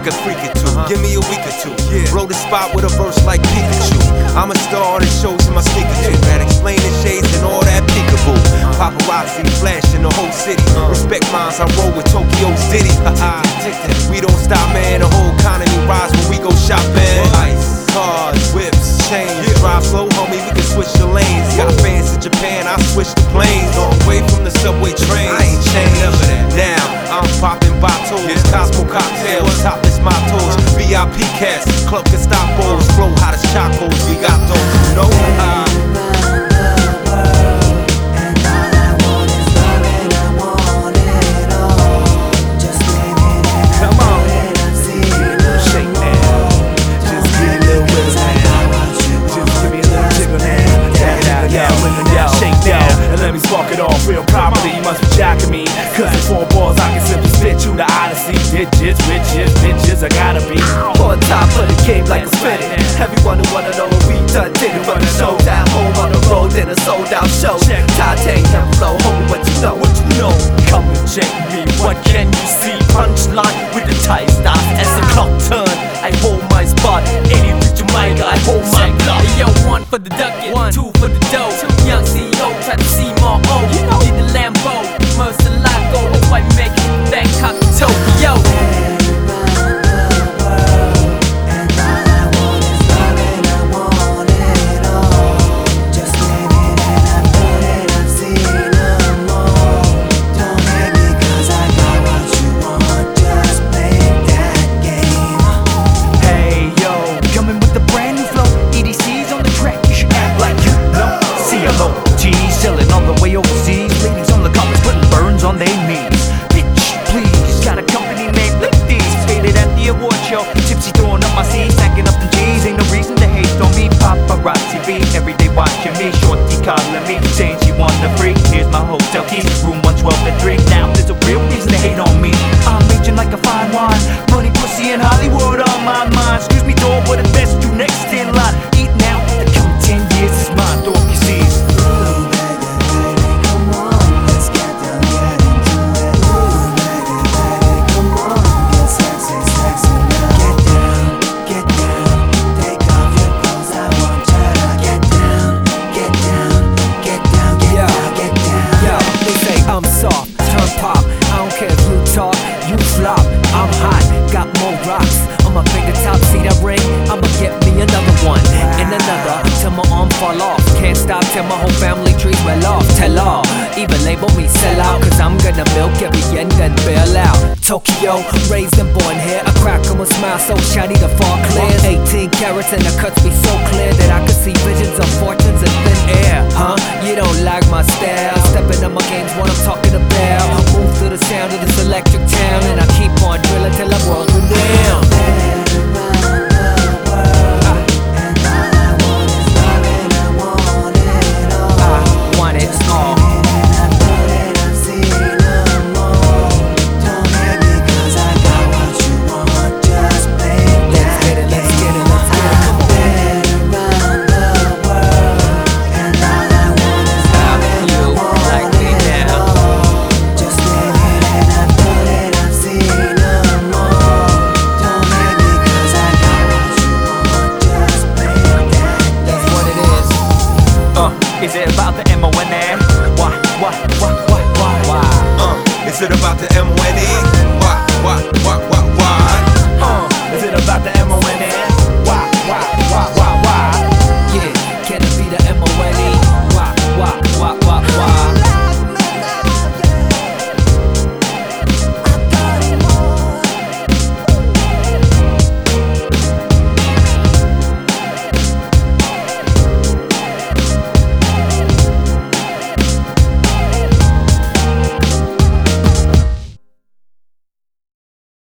could freak it too. Give me a week or two. Blow the spot with a verse like Pikachu. I'm a star that shows in my sneaker too. Man, explain the shades and all that peekaboo. Paparazzi flashing the whole city. Respect mines, I roll with Tokyo's Diddy. We don't stop, man. The whole economy rise when we go shopping. Ice, cars, whips, chains. Drive slow, homie, we can switch the lanes. Got fans in Japan, I switch the planes. Long way from the subway train. I ain't changed. Down, I'm popping bottles. Cosmo cocktails, topless mottos. VIP cats, club Gestapos. Flow hot as chacos, we got those, you know. Spark it off real properly, you must be jacking me. Cause in 4 balls I can simply spit you the Odyssey. Digits, riches, bitches, I gotta be on top of the game like a spinning. Everyone who wanna know what we done did it. From the show down home on the road in a sold out show. Titanium flow, homie, what you know, what you know. Come and check me, what can you see? Punchline with the tie start as the clock turn. I hold my spot, any with Jamaica, I hold my block. Yo, 1 for the ducket, 2 for the dough. Young CEO, try to see more O. Need the Lambo, Murcielago, hope I make it Bangkok to Tokyo. Selling all the way overseas, ladies on the comments putting burns on their knees. Bitch, please, got a company named Lifties. Faded at the award show, tipsy throwing up my C's, stacking up the G's. Ain't no reason to hate on me. Paparazzi be every day watching me. Shorty calling me, saying she want the freak. Here's my hotel keys, room 112 and 3. Now there's a real reason to hate on me. I'm aging like a fine wine, money, pussy, and Hollywood on my mind. Excuse me, dog, but the best you next in line. Eating out the coming 10 years is mine, dog, you see. I'm soft, turn pop, I don't care if you talk, you flop. I'm hot, got more rocks on my fingertop, see that ring? I'ma get me another one, and another, till my arm fall off. Can't stop till my whole family trees well off. Tell all, even label me sell out, cause I'm gonna milk every end and bail out. Tokyo, raised and born here, I crack on a smile so shiny the far clears. 18 carats and the cuts be so clear that I could see visions of 14